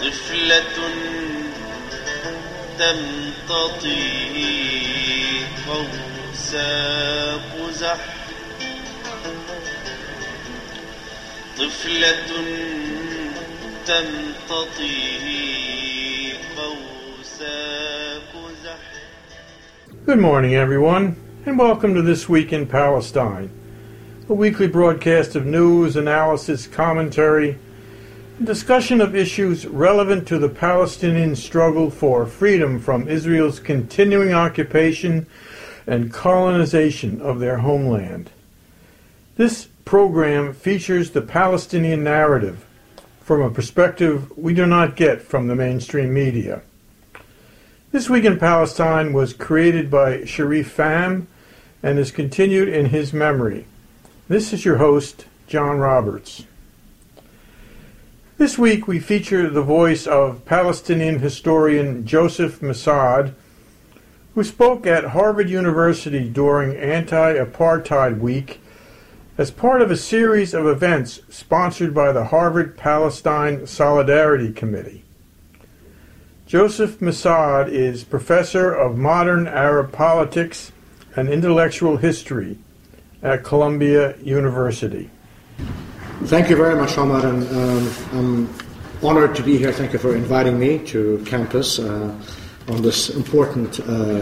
طفلة تمتطي قوس قزح طفلة تمتطي قوس قزح. Good morning, everyone, and welcome to This Week in Palestine, a weekly broadcast of news, analysis, commentary, and discussion of issues relevant to the Palestinian struggle for freedom from Israel's continuing occupation and colonization of their homeland. This program features the Palestinian narrative from a perspective we do not get from the mainstream media. This Week in Palestine was created by Sharif Pham and is continued in his memory. This is your host, John Roberts. This week we feature the voice of Palestinian historian Joseph Massad, who spoke at Harvard University during Anti-Apartheid Week as part of a series of events sponsored by the Harvard Palestine Solidarity Committee. Joseph Massad is professor of modern Arab politics and intellectual history at Columbia University. Thank you very much, Omar, and I'm honored to be here. Thank you for inviting me to campus on this important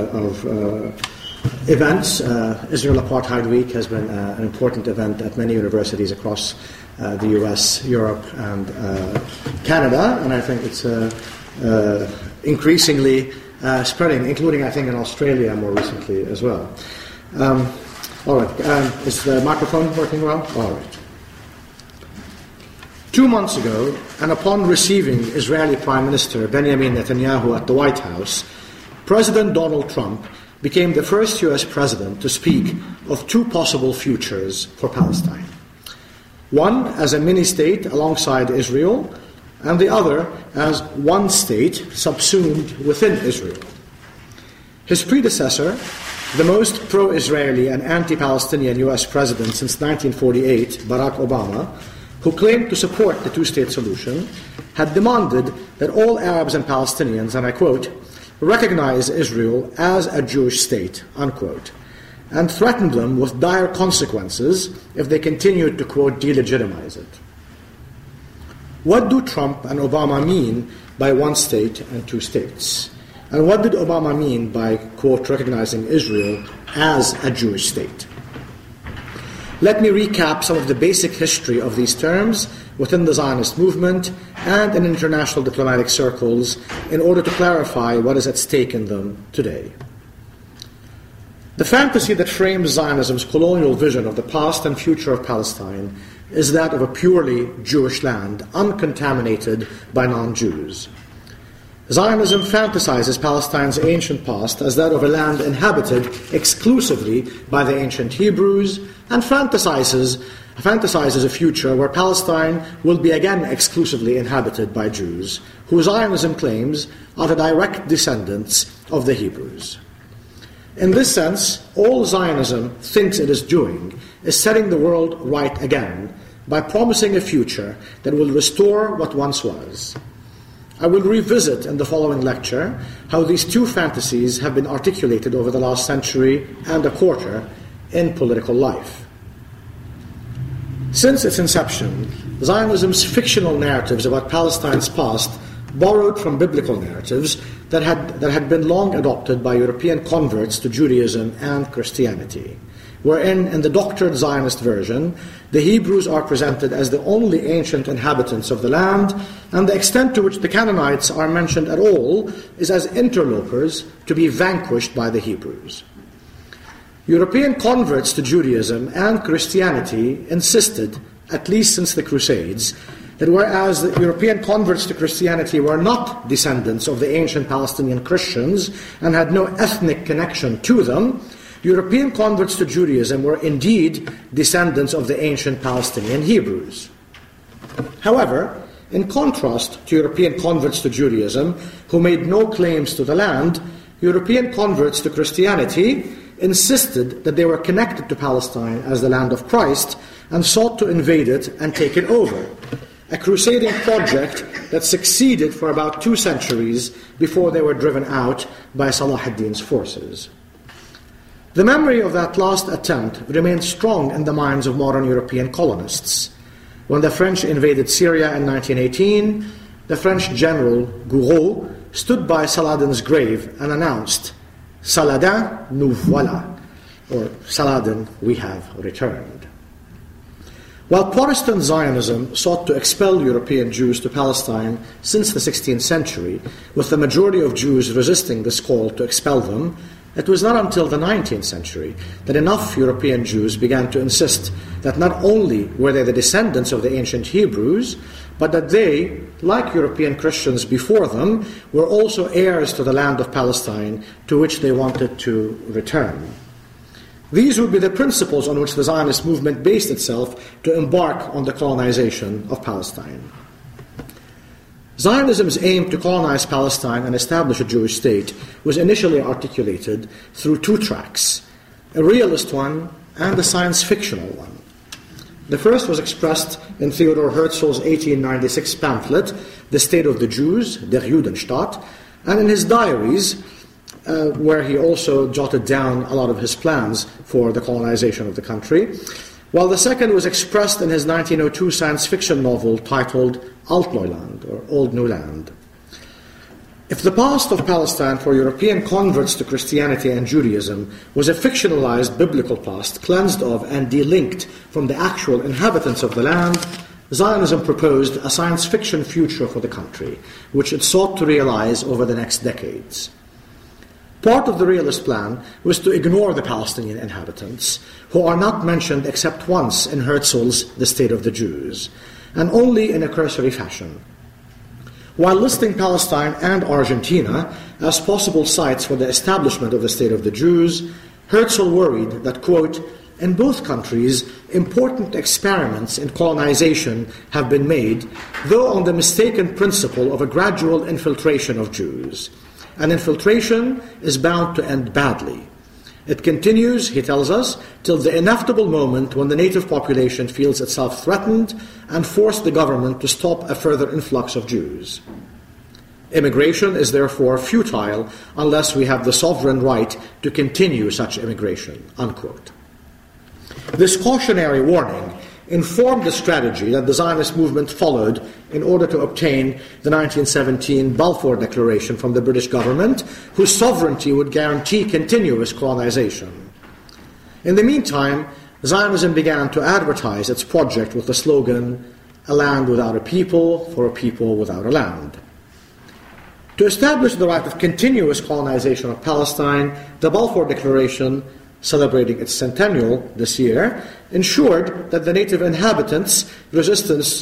events. Israel Apartheid Week has been an important event at many universities across the U.S., Europe, and Canada, and I think it's increasingly spreading, including, I think, in Australia more recently as well. All right. Is the microphone working well? All right. 2 months ago, and upon receiving Israeli Prime Minister Benjamin Netanyahu at the White House, President Donald Trump became the first U.S. president to speak of two possible futures for Palestine. One as a mini-state alongside Israel, and the other as one state subsumed within Israel. His predecessor, the most pro-Israeli and anti-Palestinian U.S. president since 1948, Barack Obama, who claimed to support the two-state solution, had demanded that all Arabs and Palestinians, and I quote, recognize Israel as a Jewish state, unquote, and threatened them with dire consequences if they continued to, quote, delegitimize it. What do Trump and Obama mean by one state and two states? And what did Obama mean by, quote, recognizing Israel as a Jewish state? Let me recap some of the basic history of these terms within the Zionist movement and in international diplomatic circles in order to clarify what is at stake in them today. The fantasy that frames Zionism's colonial vision of the past and future of Palestine is that of a purely Jewish land, uncontaminated by non-Jews. Zionism fantasizes Palestine's ancient past as that of a land inhabited exclusively by the ancient Hebrews, and fantasizes a future where Palestine will be again exclusively inhabited by Jews, who Zionism claims are the direct descendants of the Hebrews. In this sense, all Zionism thinks it is doing is setting the world right again by promising a future that will restore what once was. I will revisit in the following lecture how these two fantasies have been articulated over the last century and a quarter in political life. Since its inception, Zionism's fictional narratives about Palestine's past borrowed from biblical narratives that had been long adopted by European converts to Judaism and Christianity, wherein, in the doctored Zionist version, the Hebrews are presented as the only ancient inhabitants of the land, and the extent to which the Canaanites are mentioned at all is as interlopers to be vanquished by the Hebrews. European converts to Judaism and Christianity insisted, at least since the Crusades, that whereas the European converts to Christianity were not descendants of the ancient Palestinian Christians and had no ethnic connection to them, European converts to Judaism were indeed descendants of the ancient Palestinian Hebrews. However, in contrast to European converts to Judaism, who made no claims to the land, European converts to Christianity insisted that they were connected to Palestine as the land of Christ and sought to invade it and take it over, a crusading project that succeeded for about 2 centuries before they were driven out by Salah ad-Din's forces. The memory of that last attempt remains strong in the minds of modern European colonists. When the French invaded Syria in 1918, the French general Gouraud stood by Saladin's grave and announced, "Saladin, nous voilà," or "Saladin, we have returned." While Protestant Zionism sought to expel European Jews to Palestine since the 16th century, with the majority of Jews resisting this call to expel them, it was not until the 19th century that enough European Jews began to insist that not only were they the descendants of the ancient Hebrews, but that they, like European Christians before them, were also heirs to the land of Palestine to which they wanted to return. These would be the principles on which the Zionist movement based itself to embark on the colonization of Palestine. Zionism's aim to colonize Palestine and establish a Jewish state was initially articulated through 2 tracks, a realist one and a science-fictional one. The first was expressed in Theodor Herzl's 1896 pamphlet, The State of the Jews, Der Judenstaat, and in his diaries, where he also jotted down a lot of his plans for the colonization of the country, while the second was expressed in his 1902 science fiction novel titled Altneuland, or Old New Land. If the past of Palestine for European converts to Christianity and Judaism was a fictionalized biblical past cleansed of and delinked from the actual inhabitants of the land, Zionism proposed a science fiction future for the country, which it sought to realize over the next decades. Part of the realist plan was to ignore the Palestinian inhabitants, who are not mentioned except once in Herzl's The State of the Jews, and only in a cursory fashion. While listing Palestine and Argentina as possible sites for the establishment of the State of the Jews, Herzl worried that, quote, "In both countries, important experiments in colonization have been made, though on the mistaken principle of a gradual infiltration of Jews. An infiltration is bound to end badly. It continues, he tells us, till the inevitable moment when the native population feels itself threatened and force the government to stop a further influx of Jews. Immigration is therefore futile unless we have the sovereign right to continue such immigration," unquote. This cautionary warning informed the strategy that the Zionist movement followed in order to obtain the 1917 Balfour Declaration from the British government, whose sovereignty would guarantee continuous colonization. In the meantime, Zionism began to advertise its project with the slogan, "A land without a people, for a people without a land." To establish the right of continuous colonization of Palestine, the Balfour Declaration, celebrating its centennial this year, ensured that the native inhabitants' resistance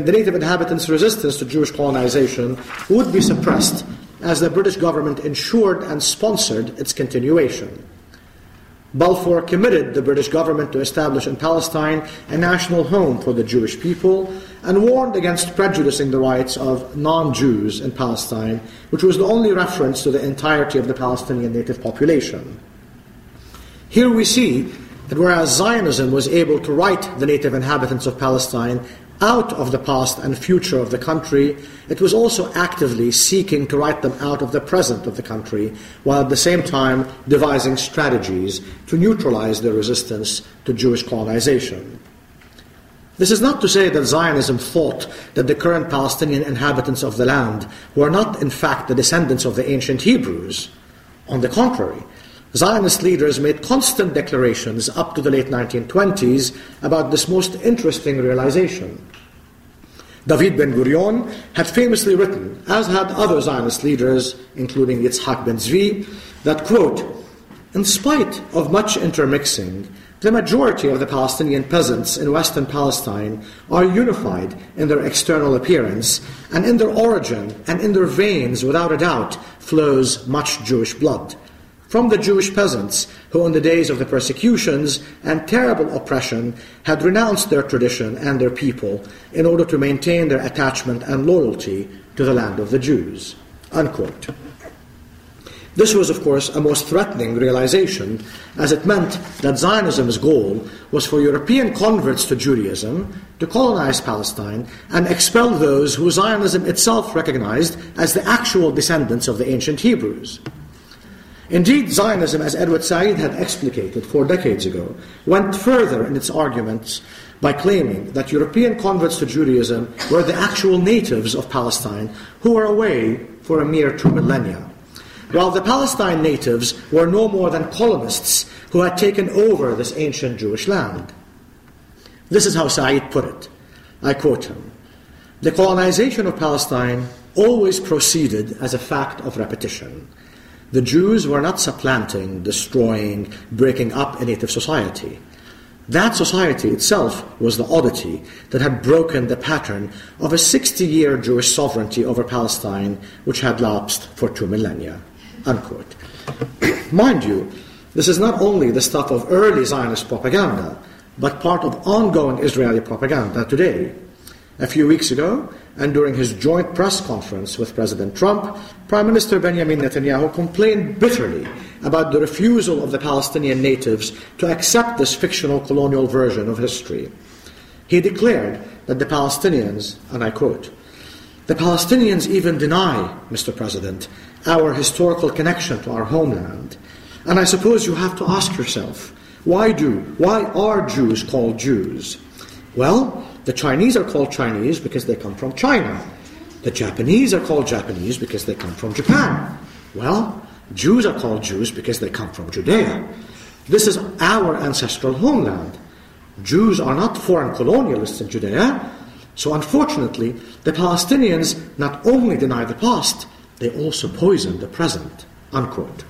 to Jewish colonization would be suppressed, as the British government ensured and sponsored its continuation. Balfour committed the British government to establish in Palestine a national home for the Jewish people and warned against prejudicing the rights of non-Jews in Palestine, which was the only reference to the entirety of the Palestinian native population. Here we see that whereas Zionism was able to write the native inhabitants of Palestine out of the past and future of the country, it was also actively seeking to write them out of the present of the country, while at the same time devising strategies to neutralize their resistance to Jewish colonization. This is not to say that Zionism thought that the current Palestinian inhabitants of the land were not in fact the descendants of the ancient Hebrews. On the contrary, Zionist leaders made constant declarations up to the late 1920s about this most interesting realization. David Ben-Gurion had famously written, as had other Zionist leaders, including Yitzhak Ben-Zvi, that, quote, "In spite of much intermixing, the majority of the Palestinian peasants in Western Palestine are unified in their external appearance, and in their origin and in their veins, without a doubt, flows much Jewish blood. From the Jewish peasants, who in the days of the persecutions and terrible oppression had renounced their tradition and their people in order to maintain their attachment and loyalty to the land of the Jews," unquote. This was, of course, a most threatening realization, as it meant that Zionism's goal was for European converts to Judaism to colonize Palestine and expel those who Zionism itself recognized as the actual descendants of the ancient Hebrews. Indeed, Zionism, as Edward Said had explicated 4 decades ago, went further in its arguments by claiming that European converts to Judaism were the actual natives of Palestine who were away for a mere 2 millennia, while the Palestine natives were no more than colonists who had taken over this ancient Jewish land. This is how Said put it. I quote him, "The colonization of Palestine always proceeded as a fact of repetition. The Jews were not supplanting, destroying, breaking up a native society. That society itself was the oddity that had broken the pattern of a 60-year Jewish sovereignty over Palestine, which had lapsed for 2 millennia." Unquote. Mind you, this is not only the stuff of early Zionist propaganda, but part of ongoing Israeli propaganda today. A few weeks ago, and during his joint press conference with President Trump, Prime Minister Benjamin Netanyahu complained bitterly about the refusal of the Palestinian natives to accept this fictional colonial version of history. He declared that the Palestinians, and I quote, "The Palestinians even deny, Mr. President, our historical connection to our homeland. And I suppose you have to ask yourself, why are Jews called Jews? Well, the Chinese are called Chinese because they come from China. The Japanese are called Japanese because they come from Japan. Well, Jews are called Jews because they come from Judea. This is our ancestral homeland. Jews are not foreign colonialists in Judea. So unfortunately, the Palestinians not only deny the past, they also poison the present." Unquote.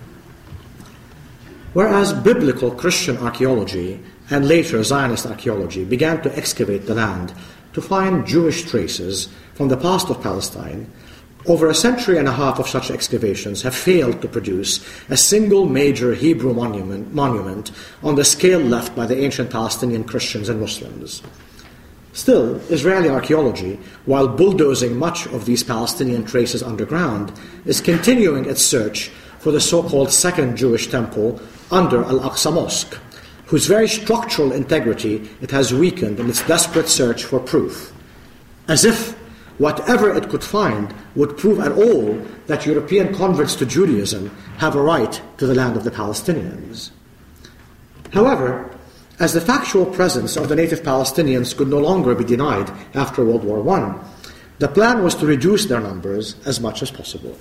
Whereas biblical Christian archaeology and later Zionist archaeology began to excavate the land to find Jewish traces from the past of Palestine, over a century and a half of such excavations have failed to produce a single major Hebrew monument on the scale left by the ancient Palestinian Christians and Muslims. Still, Israeli archaeology, while bulldozing much of these Palestinian traces underground, is continuing its search for the so-called Second Jewish Temple under Al-Aqsa Mosque, whose very structural integrity it has weakened in its desperate search for proof, as if whatever it could find would prove at all that European converts to Judaism have a right to the land of the Palestinians. However, as the factual presence of the native Palestinians could no longer be denied after World War I, the plan was to reduce their numbers as much as possible.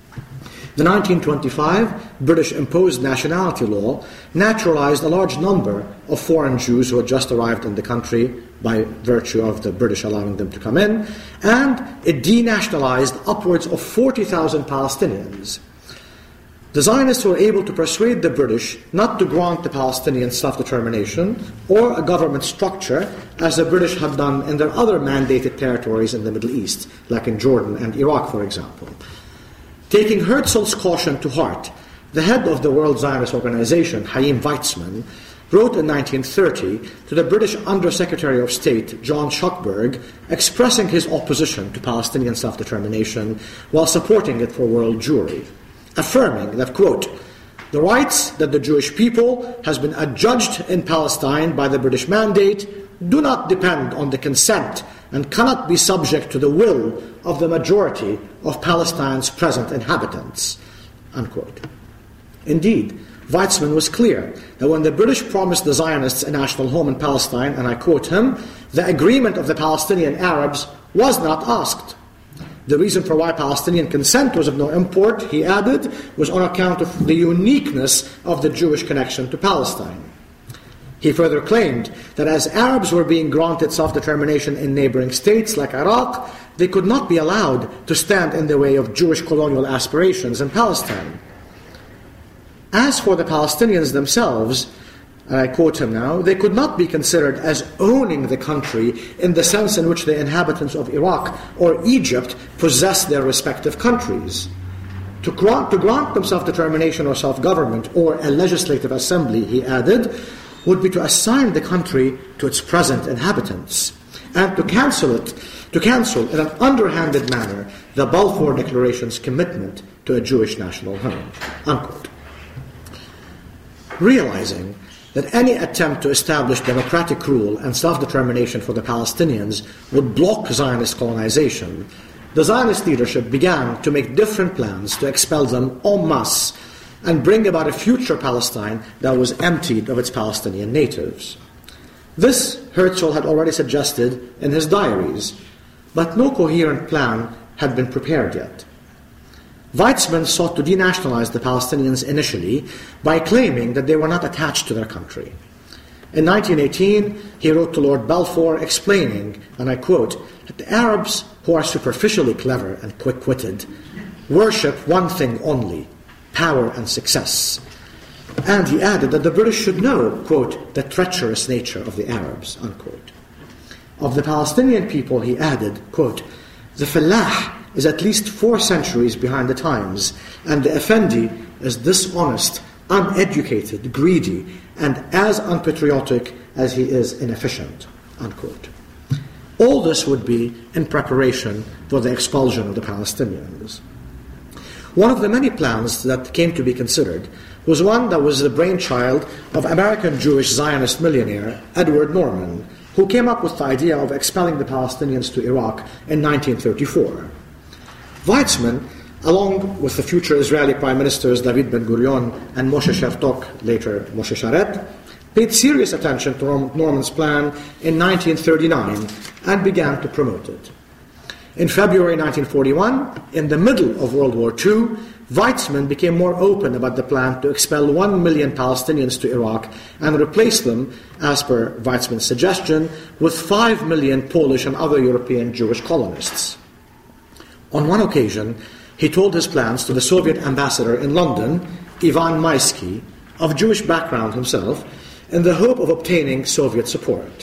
The 1925 British-imposed nationality law naturalized a large number of foreign Jews who had just arrived in the country by virtue of the British allowing them to come in, and it denationalized upwards of 40,000 Palestinians. The Zionists were able to persuade the British not to grant the Palestinians self-determination or a government structure as the British had done in their other mandated territories in the Middle East, like in Jordan and Iraq, for example. Taking Herzl's caution to heart, the head of the World Zionist Organization, Chaim Weizmann, wrote in 1930 to the British Under-Secretary of State, John Shuckburgh, expressing his opposition to Palestinian self-determination while supporting it for world Jewry, affirming that, quote, "The rights that the Jewish people has been adjudged in Palestine by the British mandate do not depend on the consent and cannot be subject to the will of the majority of Palestine's present inhabitants." Unquote. Indeed, Weizmann was clear that when the British promised the Zionists a national home in Palestine, and I quote him, "the agreement of the Palestinian Arabs was not asked." The reason for why Palestinian consent was of no import, he added, was on account of the uniqueness of the Jewish connection to Palestine. He further claimed that as Arabs were being granted self-determination in neighboring states like Iraq, they could not be allowed to stand in the way of Jewish colonial aspirations in Palestine. As for the Palestinians themselves, and I quote him now, "they could not be considered as owning the country in the sense in which the inhabitants of Iraq or Egypt possess their respective countries. To grant them self-determination or self-government or a legislative assembly," he added, "would be to assign the country to its present inhabitants and to cancel in an underhanded manner the Balfour Declaration's commitment to a Jewish national home." Unquote. Realizing that any attempt to establish democratic rule and self-determination for the Palestinians would block Zionist colonization, the Zionist leadership began to make different plans to expel them en masse and bring about a future Palestine that was emptied of its Palestinian natives. This Herzl had already suggested in his diaries, but no coherent plan had been prepared yet. Weizmann sought to denationalize the Palestinians initially by claiming that they were not attached to their country. In 1918, he wrote to Lord Balfour explaining, and I quote, that the Arabs, who are superficially clever and quick-witted, worship one thing only, power and success. And he added that the British should know, quote, the treacherous nature of the Arabs, unquote. Of the Palestinian people, he added, quote, the Fallah is at least 4 centuries behind the times, and the Effendi is dishonest, uneducated, greedy, and as unpatriotic as he is inefficient, unquote. All this would be in preparation for the expulsion of the Palestinians. One of the many plans that came to be considered was one that was the brainchild of American Jewish Zionist millionaire Edward Norman, who came up with the idea of expelling the Palestinians to Iraq in 1934. Weizmann, along with the future Israeli Prime Ministers David Ben-Gurion and Moshe Shertok, later Moshe Sharet, paid serious attention to Norman's plan in 1939 and began to promote it. In February 1941, in the middle of World War II, Weizmann became more open about the plan to expel 1 million Palestinians to Iraq and replace them, as per Weizmann's suggestion, with 5 million Polish and other European Jewish colonists. On one occasion, he told his plans to the Soviet ambassador in London, Ivan Maisky, of Jewish background himself, in the hope of obtaining Soviet support.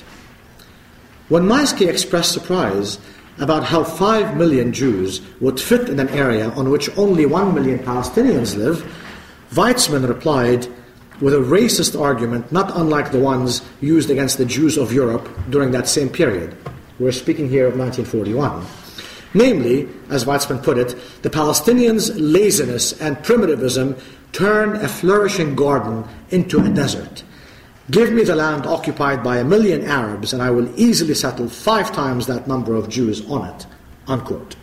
When Maisky expressed surprise about how 5 million Jews would fit in an area on which only 1 million Palestinians live, Weizmann replied with a racist argument not unlike the ones used against the Jews of Europe during that same period. We're speaking here of 1941. Namely, as Weizmann put it, the Palestinians' laziness and primitivism turn a flourishing garden into a desert. Give me the land occupied by 1 million Arabs and I will easily settle 5 times that number of Jews on it, unquote.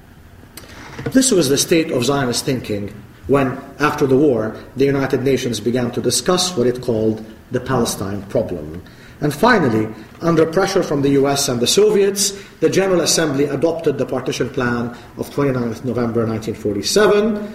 This was the state of Zionist thinking when, after the war, the United Nations began to discuss what it called the Palestine problem. And finally, under pressure from the US and the Soviets, the General Assembly adopted the partition plan of 29th November 1947,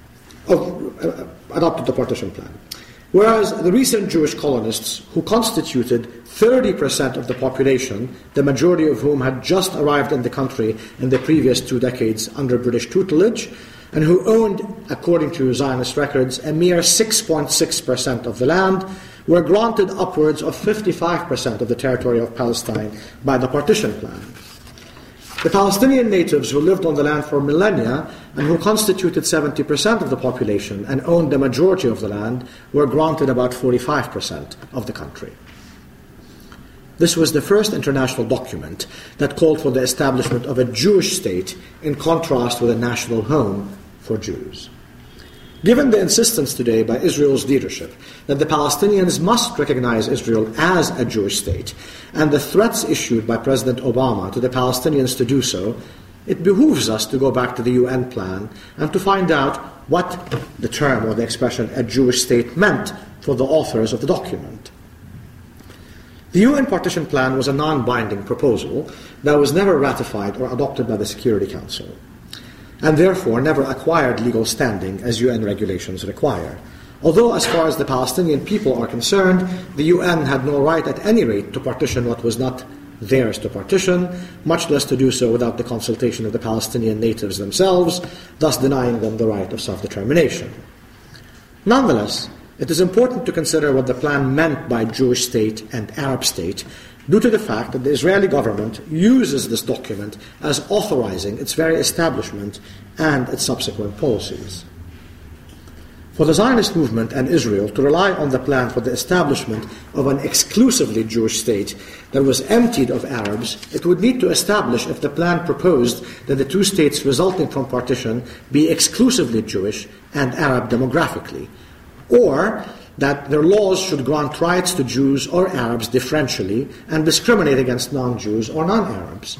adopted the partition plan. Whereas the recent Jewish colonists, who constituted 30% of the population, the majority of whom had just arrived in the country in the previous 2 decades under British tutelage, and who owned, according to Zionist records, a mere 6.6% of the land, were granted upwards of 55% of the territory of Palestine by the partition plan. The Palestinian natives who lived on the land for millennia and who constituted 70% of the population and owned the majority of the land were granted about 45% of the country. This was the first international document that called for the establishment of a Jewish state in contrast with a national home for Jews. Given the insistence today by Israel's leadership that the Palestinians must recognize Israel as a Jewish state, and the threats issued by President Obama to the Palestinians to do so, it behooves us to go back to the UN plan and to find out what the term or the expression a Jewish state meant for the authors of the document. The UN partition plan was a non-binding proposal that was never ratified or adopted by the Security Council, and therefore never acquired legal standing as UN regulations require. Although, as far as the Palestinian people are concerned, the UN had no right at any rate to partition what was not theirs to partition, much less to do so without the consultation of the Palestinian natives themselves, thus denying them the right of self-determination. Nonetheless, it is important to consider what the plan meant by Jewish state and Arab state, due to the fact that the Israeli government uses this document as authorizing its very establishment and its subsequent policies. For the Zionist movement and Israel to rely on the plan for the establishment of an exclusively Jewish state that was emptied of Arabs, it would need to establish if the plan proposed that the 2 states resulting from partition be exclusively Jewish and Arab demographically, or that their laws should grant rights to Jews or Arabs differentially and discriminate against non-Jews or non-Arabs.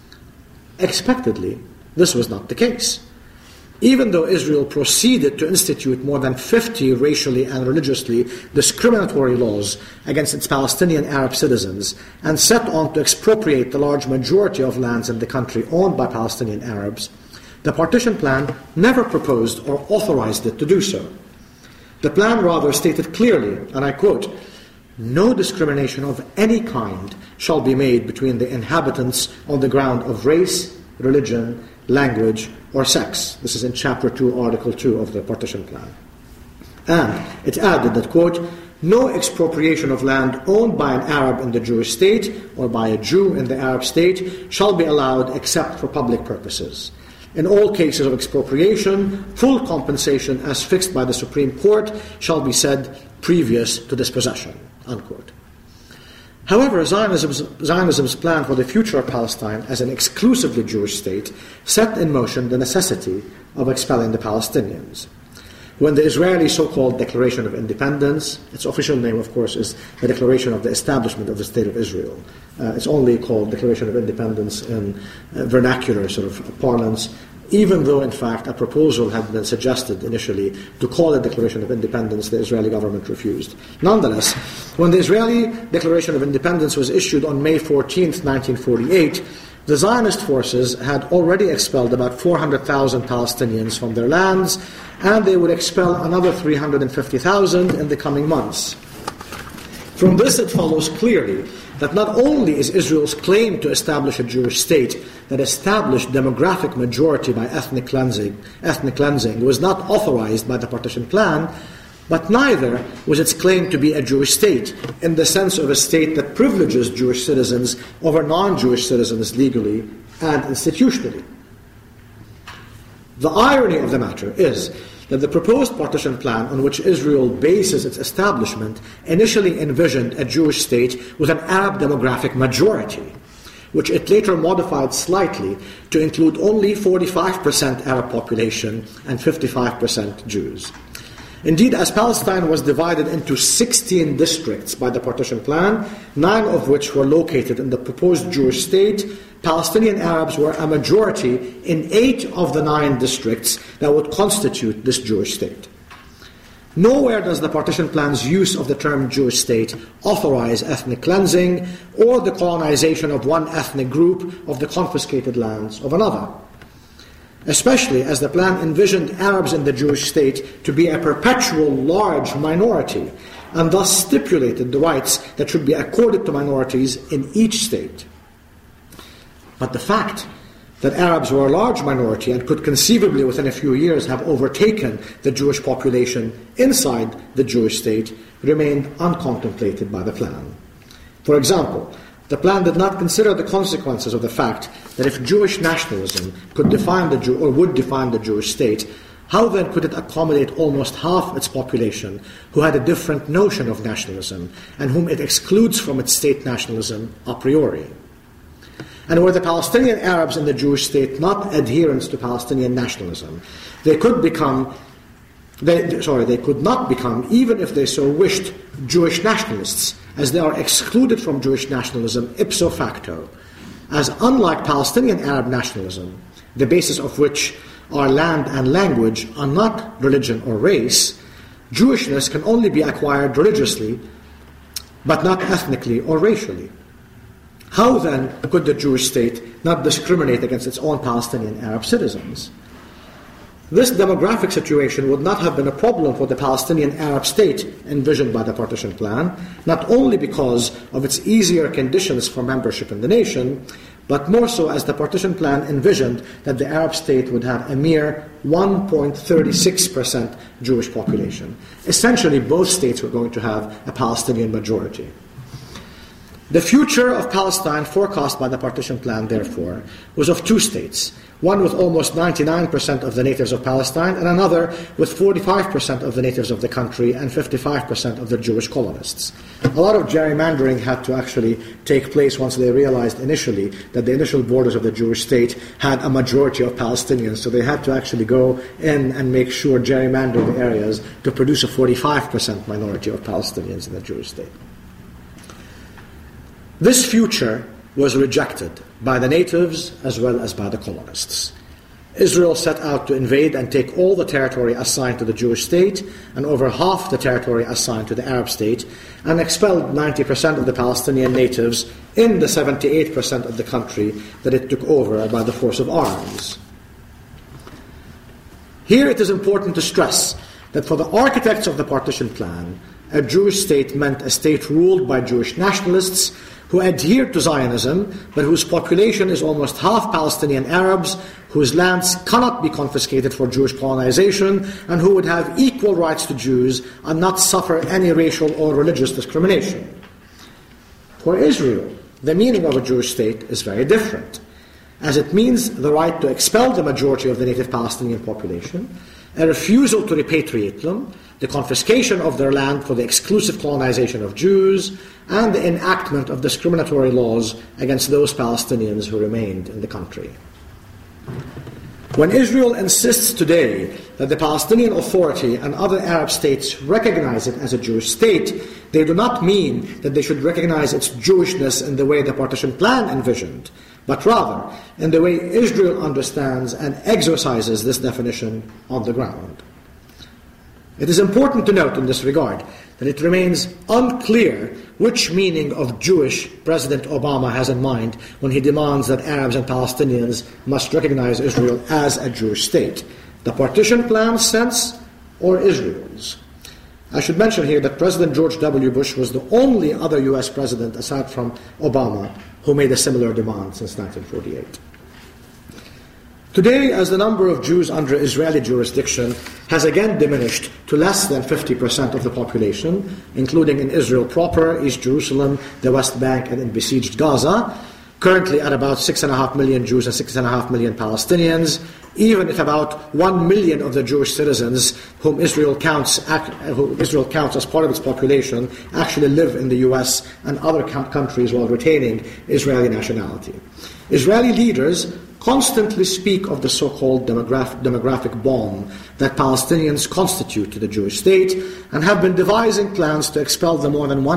Expectedly, this was not the case. Even though Israel proceeded to institute more than 50 racially and religiously discriminatory laws against its Palestinian Arab citizens and set on to expropriate the large majority of lands in the country owned by Palestinian Arabs, the partition plan never proposed or authorized it to do so. The plan rather stated clearly, and I quote, "No discrimination of any kind shall be made between the inhabitants on the ground of race, religion, language, or sex." This is in Chapter 2, Article 2 of the partition plan. And it added that, quote, "No expropriation of land owned by an Arab in the Jewish state or by a Jew in the Arab state shall be allowed except for public purposes. In all cases of expropriation, full compensation as fixed by the Supreme Court shall be said previous to dispossession," unquote. However, Zionism's plan for the future of Palestine as an exclusively Jewish state set in motion the necessity of expelling the Palestinians. When the Israeli so-called Declaration of Independence, its official name, of course, is the Declaration of the Establishment of the State of Israel. It's only called Declaration of Independence in vernacular sort of parlance, even though, in fact, a proposal had been suggested initially to call it Declaration of Independence. The Israeli government refused. Nonetheless, when the Israeli Declaration of Independence was issued on May 14, 1948, the Zionist forces had already expelled about 400,000 Palestinians from their lands, and they would expel another 350,000 in the coming months. From this, it follows clearly that not only is Israel's claim to establish a Jewish state that established demographic majority by ethnic cleansing was not authorized by the partition plan, but neither was its claim to be a Jewish state in the sense of a state that privileges Jewish citizens over non-Jewish citizens legally and institutionally. The irony of the matter is that the proposed partition plan on which Israel bases its establishment initially envisioned a Jewish state with an Arab demographic majority, which it later modified slightly to include only 45% Arab population and 55% Jews. Indeed, as Palestine was divided into 16 districts by the partition plan, 9 of which were located in the proposed Jewish state, Palestinian Arabs were a majority in 8 of the 9 districts that would constitute this Jewish state. Nowhere does the partition plan's use of the term Jewish state authorize ethnic cleansing or the colonization of one ethnic group of the confiscated lands of another, especially as the plan envisioned Arabs in the Jewish state to be a perpetual large minority and thus stipulated the rights that should be accorded to minorities in each state. But the fact that Arabs were a large minority and could conceivably within a few years have overtaken the Jewish population inside the Jewish state remained uncontemplated by the plan. For example, the plan did not consider the consequences of the fact that if Jewish nationalism could define would define the Jewish state, how then could it accommodate almost half its population who had a different notion of nationalism and whom it excludes from its state nationalism a priori? And were the Palestinian Arabs in the Jewish state not adherents to Palestinian nationalism, they could not become, even if they so wished, Jewish nationalists, as they are excluded from Jewish nationalism ipso facto, as unlike Palestinian Arab nationalism, the basis of which are land and language are not religion or race, Jewishness can only be acquired religiously, but not ethnically or racially. How then could the Jewish state not discriminate against its own Palestinian Arab citizens? This demographic situation would not have been a problem for the Palestinian Arab state envisioned by the partition plan, not only because of its easier conditions for membership in the nation, but more so as the partition plan envisioned that the Arab state would have a mere 1.36% Jewish population. Essentially, both states were going to have a Palestinian majority. The future of Palestine forecast by the partition plan, therefore, was of two states, one with almost 99% of the natives of Palestine and another with 45% of the natives of the country and 55% of the Jewish colonists. A lot of gerrymandering had to actually take place once they realized initially that the initial borders of the Jewish state had a majority of Palestinians, so they had to actually go in and make sure gerrymander the areas to produce a 45% minority of Palestinians in the Jewish state. This future was rejected by the natives as well as by the colonists. Israel set out to invade and take all the territory assigned to the Jewish state and over half the territory assigned to the Arab state, and expelled 90% of the Palestinian natives in the 78% of the country that it took over by the force of arms. Here it is important to stress that for the architects of the partition plan, a Jewish state meant a state ruled by Jewish nationalists who adhered to Zionism, but whose population is almost half Palestinian Arabs, whose lands cannot be confiscated for Jewish colonization, and who would have equal rights to Jews and not suffer any racial or religious discrimination. For Israel, the meaning of a Jewish state is very different, as it means the right to expel the majority of the native Palestinian population, a refusal to repatriate them, the confiscation of their land for the exclusive colonization of Jews, and the enactment of discriminatory laws against those Palestinians who remained in the country. When Israel insists today that the Palestinian Authority and other Arab states recognize it as a Jewish state, they do not mean that they should recognize its Jewishness in the way the partition plan envisioned, but rather in the way Israel understands and exercises this definition on the ground. It is important to note in this regard that it remains unclear which meaning of Jewish President Obama has in mind when he demands that Arabs and Palestinians must recognize Israel as a Jewish state, the partition plan's sense or Israel's. I should mention here that President George W. Bush was the only other U.S. president aside from Obama who made a similar demand since 1948. Today, as the number of Jews under Israeli jurisdiction has again diminished to less than 50% of the population, including in Israel proper, East Jerusalem, the West Bank, and in besieged Gaza, currently at about 6.5 million Jews and 6.5 million Palestinians, even if about 1 million of the Jewish citizens whom Israel counts as part of its population actually live in the US and other countries while retaining Israeli nationality. Israeli leaders constantly speak of the so-called demographic bomb that Palestinians constitute to the Jewish state, and have been devising plans to expel the more than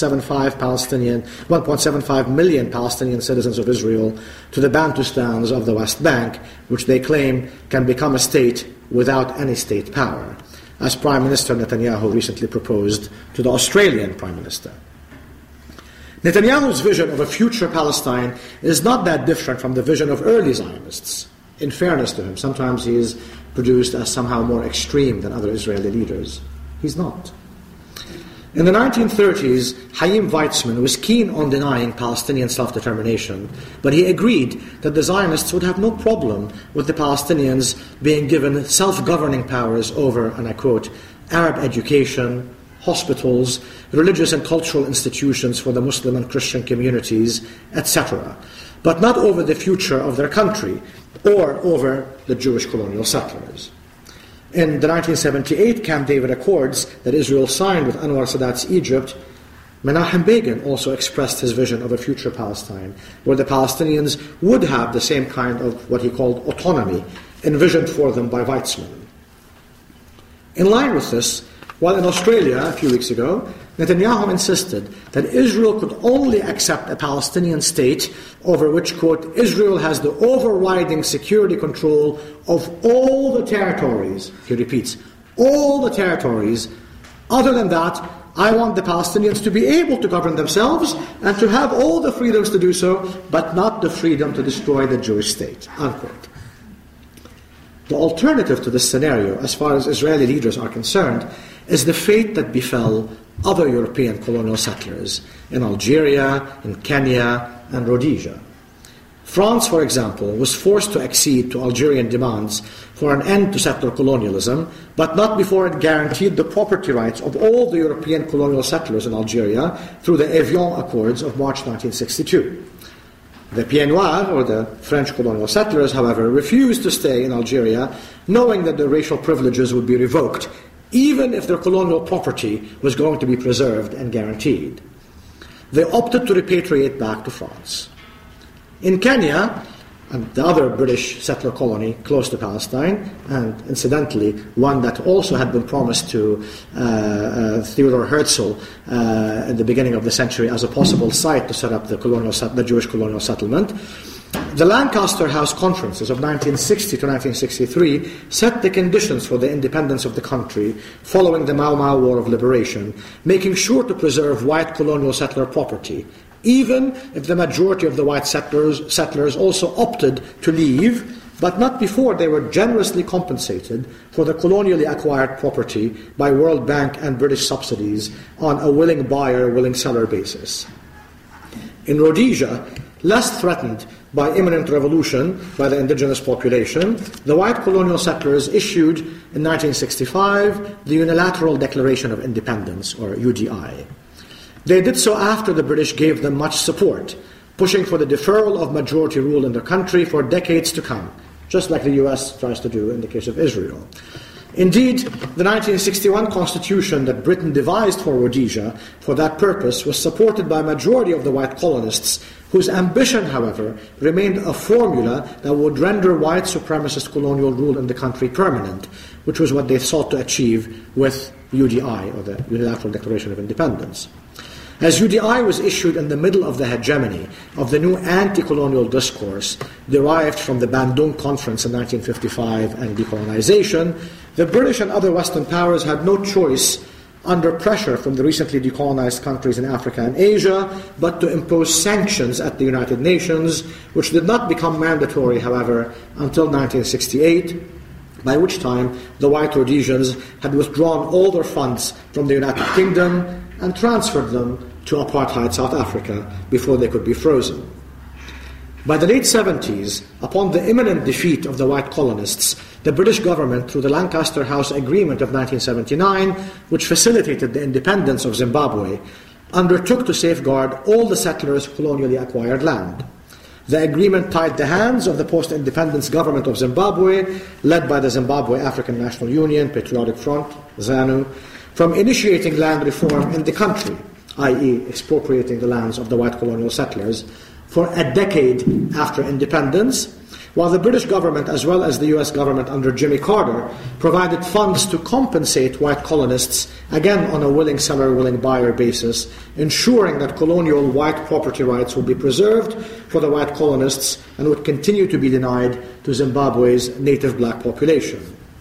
1.75 million Palestinian citizens of Israel to the Bantustans of the West Bank, which they claim can become a state without any state power, as Prime Minister Netanyahu recently proposed to the Australian Prime Minister. Netanyahu's vision of a future Palestine is not that different from the vision of early Zionists. In fairness to him, sometimes he is produced as somehow more extreme than other Israeli leaders. He's not. In the 1930s, Chaim Weizmann was keen on denying Palestinian self-determination, but he agreed that the Zionists would have no problem with the Palestinians being given self-governing powers over, and I quote, Arab education, hospitals, religious and cultural institutions for the Muslim and Christian communities, etc., but not over the future of their country or over the Jewish colonial settlers. In the 1978 Camp David Accords that Israel signed with Anwar Sadat's Egypt, Menachem Begin also expressed his vision of a future Palestine, where the Palestinians would have the same kind of what he called autonomy envisioned for them by Weizmann. In line with this, while in Australia a few weeks ago, Netanyahu insisted that Israel could only accept a Palestinian state over which, quote, Israel has the overriding security control of all the territories. He repeats, all the territories. Other than that, I want the Palestinians to be able to govern themselves and to have all the freedoms to do so, but not the freedom to destroy the Jewish state, unquote. The alternative to this scenario, as far as Israeli leaders are concerned, is the fate that befell other European colonial settlers in Algeria, in Kenya, and Rhodesia. France, for example, was forced to accede to Algerian demands for an end to settler colonialism, but not before it guaranteed the property rights of all the European colonial settlers in Algeria through the Evian Accords of March 1962. The Pieds Noirs, or the French colonial settlers, however, refused to stay in Algeria, knowing that their racial privileges would be revoked, even if their colonial property was going to be preserved and guaranteed. They opted to repatriate back to France. In Kenya, the other British settler colony close to Palestine, and incidentally one that also had been promised to Theodore Herzl at the beginning of the century as a possible site to set up the Jewish colonial settlement, the Lancaster House Conferences of 1960 to 1963 set the conditions for the independence of the country following the Mau Mau War of Liberation, making sure to preserve white colonial settler property, even if the majority of the white settlers also opted to leave, but not before they were generously compensated for the colonially acquired property by World Bank and British subsidies on a willing buyer, willing seller basis. In Rhodesia, less threatened by imminent revolution by the indigenous population, the white colonial settlers issued in 1965 the Unilateral Declaration of Independence, or UDI. They did so after the British gave them much support, pushing for the deferral of majority rule in the country for decades to come, just like the US tries to do in the case of Israel. Indeed, the 1961 constitution that Britain devised for Rhodesia for that purpose was supported by a majority of the white colonists, whose ambition, however, remained a formula that would render white supremacist colonial rule in the country permanent, which was what they sought to achieve with UDI, or the Unilateral Declaration of Independence. As UDI was issued in the middle of the hegemony of the new anti-colonial discourse derived from the Bandung Conference in 1955 and decolonization, the British and other Western powers had no choice, under pressure from the recently decolonized countries in Africa and Asia, but to impose sanctions at the United Nations, which did not become mandatory, however, until 1968, by which time the white Rhodesians had withdrawn all their funds from the United Kingdom and transferred them to apartheid South Africa before they could be frozen. By the late 70s, upon the imminent defeat of the white colonists, the British government, through the Lancaster House Agreement of 1979, which facilitated the independence of Zimbabwe, undertook to safeguard all the settlers' colonially acquired land. The agreement tied the hands of the post-independence government of Zimbabwe, led by the Zimbabwe African National Union, Patriotic Front, ZANU, from initiating land reform in the country, i.e. expropriating the lands of the white colonial settlers, for a decade after independence, while the British government, as well as the US government under Jimmy Carter, provided funds to compensate white colonists, again on a willing seller, willing buyer basis, ensuring that colonial white property rights would be preserved for the white colonists and would continue to be denied to Zimbabwe's native black population.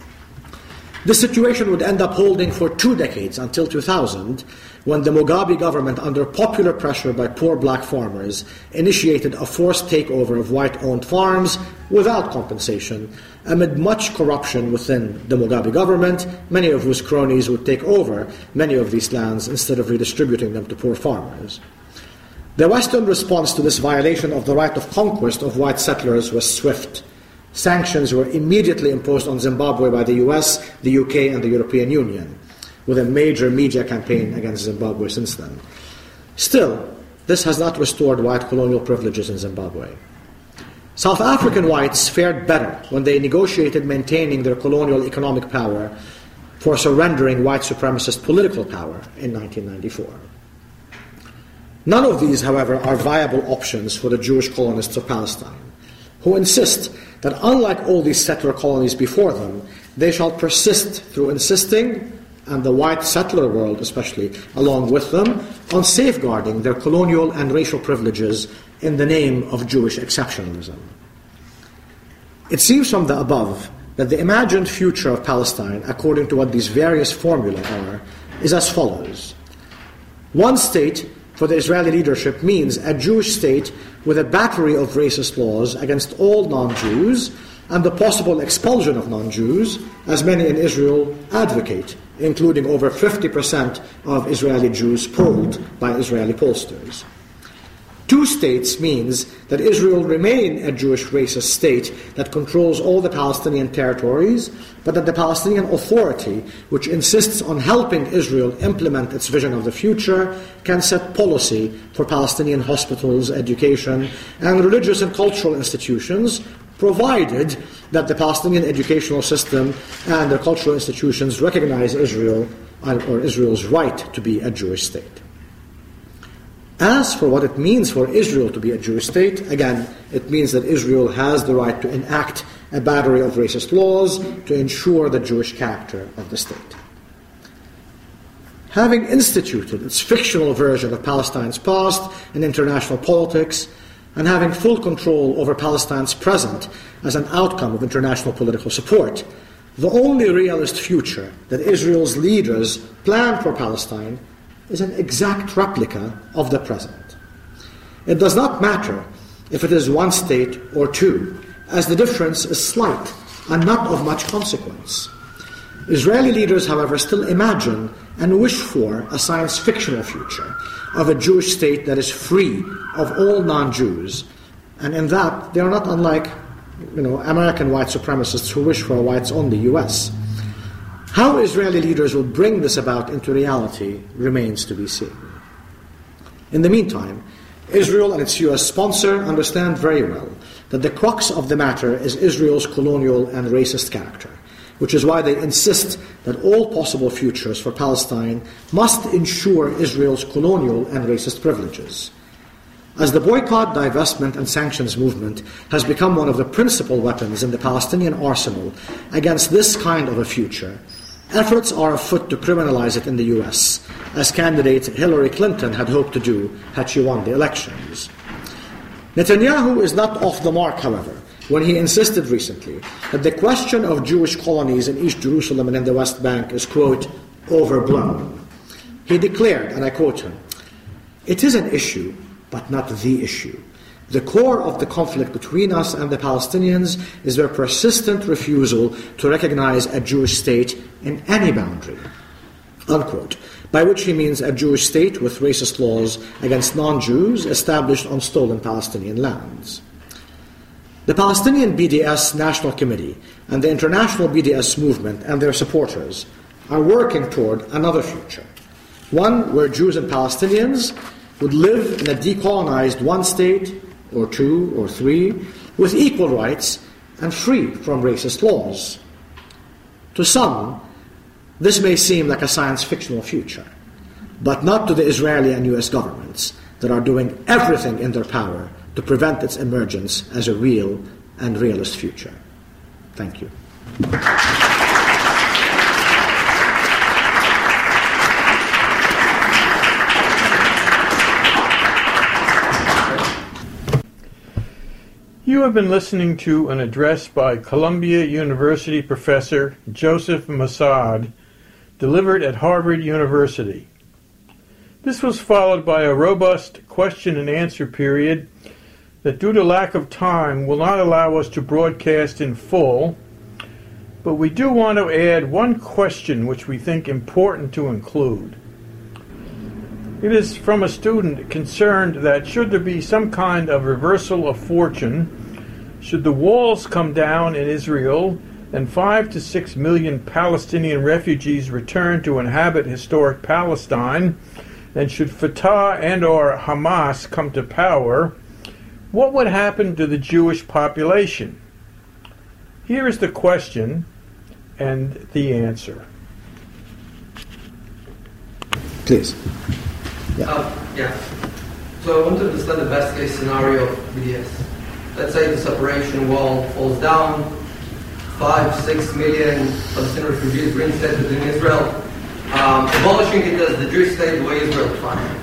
This situation would end up holding for 2 decades, until 2000, when the Mugabe government, under popular pressure by poor black farmers, initiated a forced takeover of white-owned farms without compensation, amid much corruption within the Mugabe government, many of whose cronies would take over many of these lands instead of redistributing them to poor farmers. The Western response to this violation of the right of conquest of white settlers was swift. Sanctions were immediately imposed on Zimbabwe by the US, the UK, and the European Union, with a major media campaign against Zimbabwe since then. Still, this has not restored white colonial privileges in Zimbabwe. South African whites fared better when they negotiated maintaining their colonial economic power for surrendering white supremacist political power in 1994. None of these, however, are viable options for the Jewish colonists of Palestine, who insist that unlike all these settler colonies before them, they shall persist through insisting, and the white settler world especially along with them, on safeguarding their colonial and racial privileges in the name of Jewish exceptionalism. It seems from the above that the imagined future of Palestine, according to what these various formulae are, is as follows. One state for the Israeli leadership means a Jewish state with a battery of racist laws against all non-Jews and the possible expulsion of non-Jews, as many in Israel advocate, including over 50% of Israeli Jews polled by Israeli pollsters. Two states means that Israel remain a Jewish racist state that controls all the Palestinian territories, but that the Palestinian Authority, which insists on helping Israel implement its vision of the future, can set policy for Palestinian hospitals, education, and religious and cultural institutions, provided that the Palestinian educational system and their cultural institutions recognize Israel or Israel's right to be a Jewish state. As for what it means for Israel to be a Jewish state, again, it means that Israel has the right to enact a battery of racist laws to ensure the Jewish character of the state. Having instituted its fictional version of Palestine's past in international politics, and having full control over Palestine's present as an outcome of international political support, the only realist future that Israel's leaders plan for Palestine is an exact replica of the present. It does not matter if it is one state or two, as the difference is slight and not of much consequence. Israeli leaders, however, still imagine and wish for a science-fictional future of a Jewish state that is free of all non-Jews, and in that they are not unlike American white supremacists who wish for a whites-only U.S. How Israeli leaders will bring this about into reality remains to be seen. In the meantime, Israel and its U.S. sponsor understand very well that the crux of the matter is Israel's colonial and racist character, which is why they insist that all possible futures for Palestine must ensure Israel's colonial and racist privileges. As the boycott, divestment, and sanctions movement has become one of the principal weapons in the Palestinian arsenal against this kind of a future, efforts are afoot to criminalize it in the U.S., as candidate Hillary Clinton had hoped to do had she won the elections. Netanyahu is not off the mark, however, when he insisted recently that the question of Jewish colonies in East Jerusalem and in the West Bank is, quote, overblown. He declared, and I quote him, "It is an issue, but not the issue. The core of the conflict between us and the Palestinians is their persistent refusal to recognize a Jewish state in any boundary," unquote, by which he means a Jewish state with racist laws against non-Jews established on stolen Palestinian lands. The Palestinian BDS National Committee and the international BDS movement and their supporters are working toward another future, one where Jews and Palestinians would live in a decolonized one state, or two, or three, with equal rights and free from racist laws. To some, this may seem like a science-fictional future, but not to the Israeli and US governments that are doing everything in their power to prevent its emergence as a real and realist future. Thank you. You have been listening to an address by Columbia University professor Joseph Massad, delivered at Harvard University. This was followed by a robust question and answer period that, due to lack of time, will not allow us to broadcast in full, but we do want to add one question which we think important to include. It is from a student concerned that should there be some kind of reversal of fortune, should the walls come down in Israel and 5 to 6 million Palestinian refugees return to inhabit historic Palestine, and should Fatah and or Hamas come to power, what would happen to the Jewish population? Here is the question and the answer. Please. Yeah. So I want to understand the best case scenario of BDS. Let's say the separation wall falls down, 5-6 million Palestinian refugees reinstated in Israel, abolishing it as the Jewish state the way Israel planned.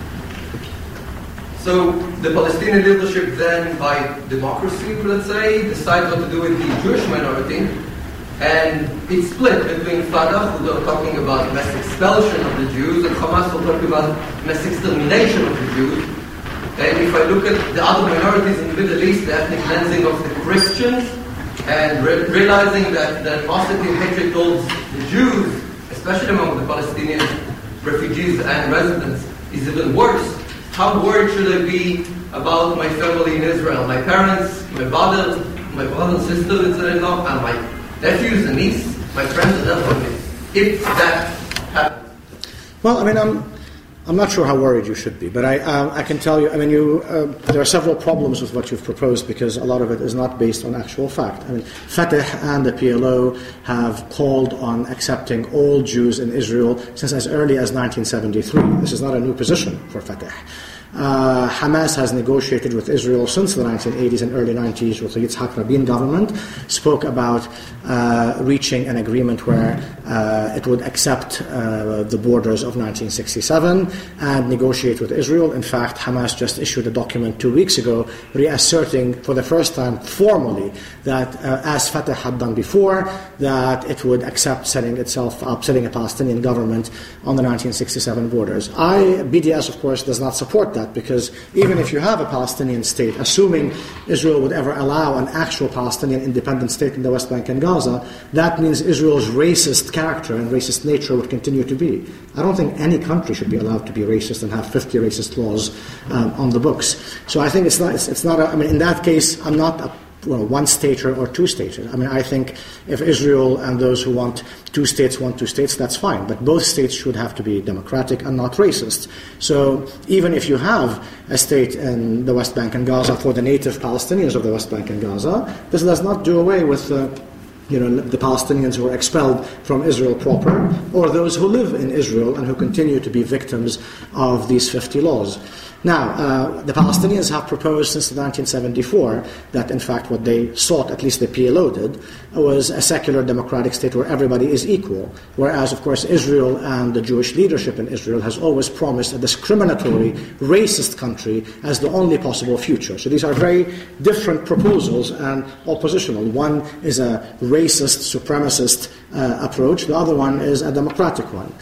So the Palestinian leadership then, by democracy, let's say, decides what to do with the Jewish minority, and it's split between Fatah, who are talking about mass expulsion of the Jews, and Hamas, who are talking about mass extermination of the Jews. And if I look at the other minorities in the Middle East, the ethnic cleansing of the Christians, and realizing that the animosity and hatred towards the Jews, especially among the Palestinian refugees and residents, is even worse, how worried should I be about my family in Israel? My parents, my brother and sister-in-law, and my nephews and niece, my friends and that family. If that happens. Well, I mean, I'm not sure how worried you should be, but I can tell you, I mean, there are several problems with what you've proposed because a lot of it is not based on actual fact. I mean, Fatah and the PLO have called on accepting all Jews in Israel since as early as 1973. This is not a new position for Fatah. Hamas has negotiated with Israel since the 1980s and early 90s with the Yitzhak Rabin government, spoke about reaching an agreement where it would accept the borders of 1967 and negotiate with Israel. In fact, Hamas just issued a document 2 weeks ago reasserting for the first time formally that, as Fatah had done before, that it would accept setting a Palestinian government on the 1967 borders. BDS, of course, does not support that because even if you have a Palestinian state, assuming Israel would ever allow an actual Palestinian independent state in the West Bank and Gaza, that means Israel's racist character and racist nature would continue to be. I don't think any country should be allowed to be racist and have 50 racist laws on the books. So I think it's not. I mean, in that case, I'm not a one-stater or two-stater. I mean, I think if Israel and those who want two states, that's fine. But both states should have to be democratic and not racist. So even if you have a state in the West Bank and Gaza for the native Palestinians of the West Bank and Gaza, this does not do away with the Palestinians who are expelled from Israel proper, or those who live in Israel and who continue to be victims of these 50 laws. Now, the Palestinians have proposed since 1974 that, in fact, what they sought, at least the PLO did, was a secular democratic state where everybody is equal, whereas, of course, Israel and the Jewish leadership in Israel has always promised a discriminatory, racist country as the only possible future. So these are very different proposals and oppositional. One is a racist, supremacist approach. The other one is a democratic one.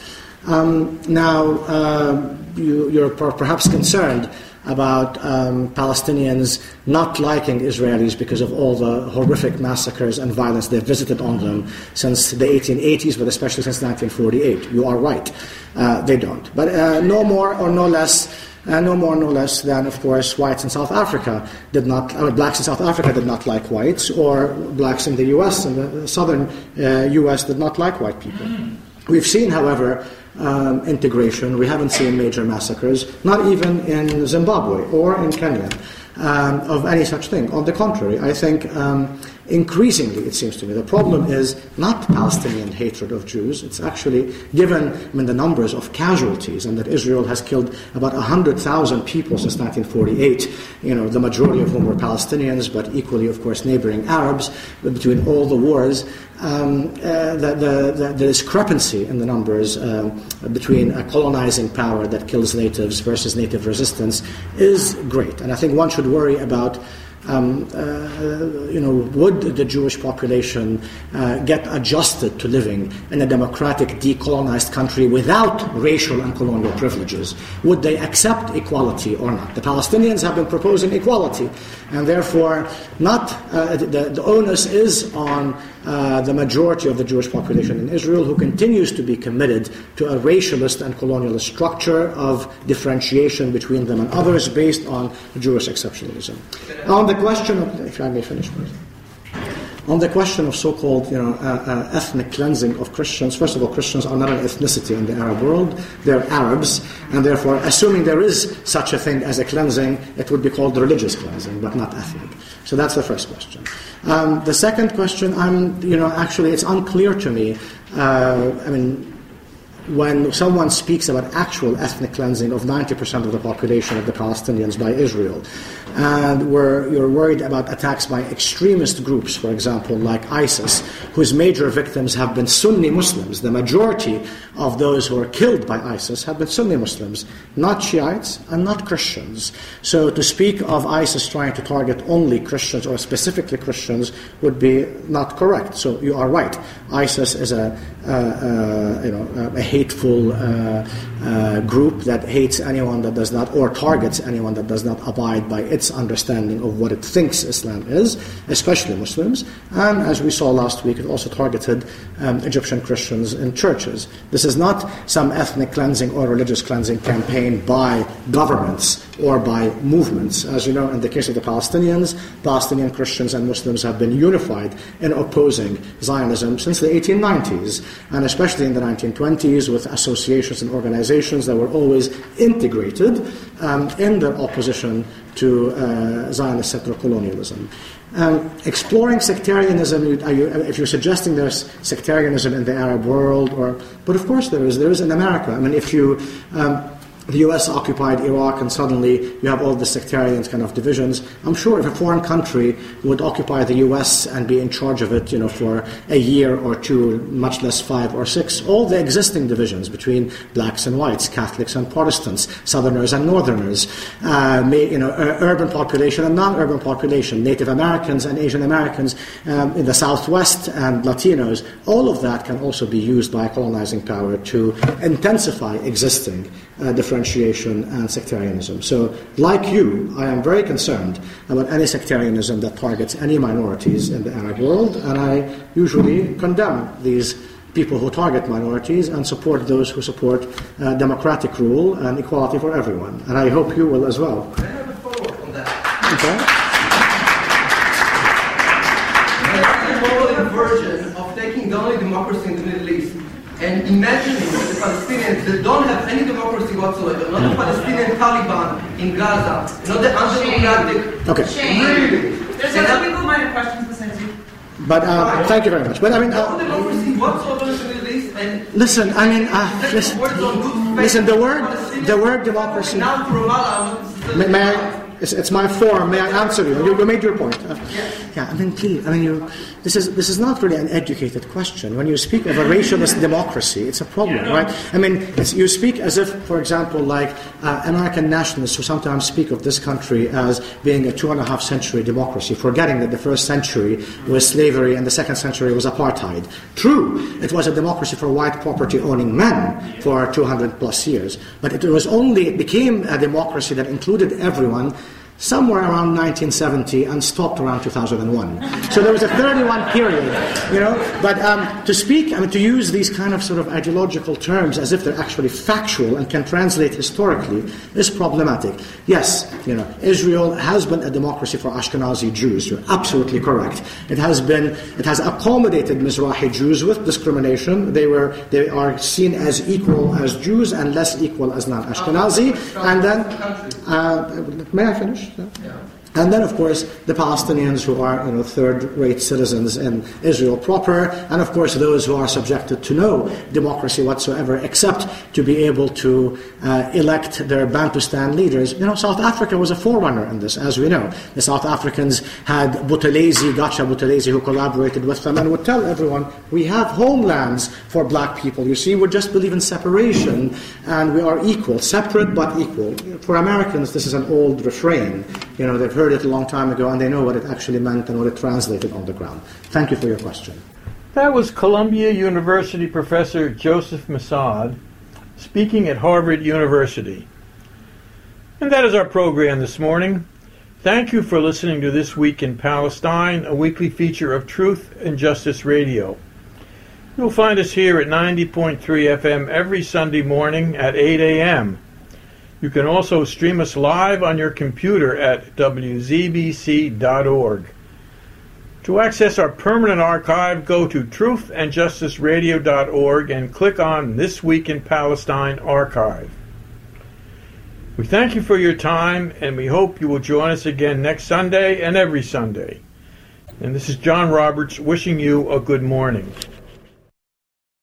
You're perhaps concerned about Palestinians not liking Israelis because of all the horrific massacres and violence they've visited on them since the 1880s, but especially since 1948. You are right. They don't. But no more or no less than, of course, whites in South Africa blacks in South Africa did not like whites, or blacks in the U.S. and the southern U.S. did not like white people. We've seen, however, integration. We haven't seen major massacres, not even in Zimbabwe or in Kenya, of any such thing. On the contrary, I think increasingly, it seems to me, the problem is not Palestinian hatred of Jews. It's actually, given the numbers of casualties, and that Israel has killed about 100,000 people since 1948, the majority of whom were Palestinians, but equally, of course, neighboring Arabs, between all the wars, the discrepancy in the numbers between a colonizing power that kills natives versus native resistance is great. And I think one should worry about would the Jewish population get adjusted to living in a democratic, decolonized country without racial and colonial privileges? Would they accept equality or not? The Palestinians have been proposing equality, and therefore the onus is on the majority of the Jewish population in Israel, who continues to be committed to a racialist and colonialist structure of differentiation between them and others based on Jewish exceptionalism. On the question of, if I may finish, please. On the question of so-called ethnic cleansing of Christians, first of all, Christians are not an ethnicity in the Arab world. They're Arabs, and therefore, assuming there is such a thing as a cleansing, it would be called religious cleansing, but not ethnic. So that's the first question. The second question, actually, it's unclear to me. When someone speaks about actual ethnic cleansing of 90% of the population of the Palestinians by Israel, and you're worried about attacks by extremist groups, for example, like ISIS, whose major victims have been Sunni Muslims. The majority of those who are killed by ISIS have been Sunni Muslims, not Shiites and not Christians. So to speak of ISIS trying to target only Christians or specifically Christians would be not correct. So you are right. ISIS is a hateful group that hates anyone that does not, or targets anyone that does not abide by its understanding of what it thinks Islam is, especially Muslims. And as we saw last week, it also targeted Egyptian Christians in churches. This is not some ethnic cleansing or religious cleansing campaign by governments or by movements. As you know, in the case of the Palestinians, Palestinian Christians and Muslims have been unified in opposing Zionism since the 1890s, and especially in the 1920s with associations and organizations that were always integrated in their opposition to Zionist settler colonialism. Exploring sectarianism, if you're suggesting there's sectarianism in the Arab world, but of course there is in America. I mean, if you the U.S. occupied Iraq and suddenly you have all the sectarian kind of divisions. I'm sure if a foreign country would occupy the U.S. and be in charge of it, for a year or two, much less 5 or 6, all the existing divisions between blacks and whites, Catholics and Protestants, Southerners and Northerners, urban population and non-urban population, Native Americans and Asian Americans in the Southwest and Latinos, all of that can also be used by a colonizing power to intensify existing differentiation and sectarianism. So, like you, I am very concerned about any sectarianism that targets any minorities in the Arab world, and I usually condemn these people who target minorities and support those who support democratic rule and equality for everyone. And I hope you will as well. I have a follow-up on that. Okay. The version of taking the only democracy in the Middle East and imagining that the Palestinians that don't have any democracy whatsoever, not the Palestinian Taliban in Gaza, not the undemocratic. Okay. Really? There's other people who might have questions besides you. But thank you very much. But I mean, no democracy whatsoever in the Middle East, and listen. I mean, listen. The word democracy. Now to Ramallah. May I? It's my forum. May I answer you? You made your point. I mean, please. I mean, this is not really an educated question. When you speak of a racialist democracy, it's a problem, right? I mean, you speak as if, for example, like American nationalists who sometimes speak of this country as being a 2.5 century democracy, forgetting that the first century was slavery and the second century was apartheid. True, it was a democracy for white property-owning men for 200 plus years, but it became a democracy that included everyone somewhere around 1970 and stopped around 2001. So there was a 31 period, But to use these kind of sort of ideological terms as if they're actually factual and can translate historically is problematic. Yes, Israel has been a democracy for Ashkenazi Jews. You're absolutely correct. It has accommodated Mizrahi Jews with discrimination. They are seen as equal as Jews and less equal as non-Ashkenazi. And then, may I finish? Yeah. And then, of course, the Palestinians who are, third-rate citizens in Israel proper, and of course those who are subjected to no democracy whatsoever, except to be able to elect their Bantustan leaders. South Africa was a forerunner in this, as we know. The South Africans had Gacha Buthelezi, who collaborated with them and would tell everyone, we have homelands for black people. You see, we just believe in separation, and we are equal, separate but equal. For Americans, this is an old refrain. They've heard it a long time ago, and they know what it actually meant and what it translated on the ground. Thank you for your question. That was Columbia University professor Joseph Massad speaking at Harvard University. And that is our program this morning. Thank you for listening to This Week in Palestine, a weekly feature of Truth and Justice Radio. You'll find us here at 90.3 FM every Sunday morning at 8 a.m. You can also stream us live on your computer at wzbc.org. To access our permanent archive, go to truthandjusticeradio.org and click on This Week in Palestine archive. We thank you for your time, and we hope you will join us again next Sunday and every Sunday. And this is John Roberts wishing you a good morning.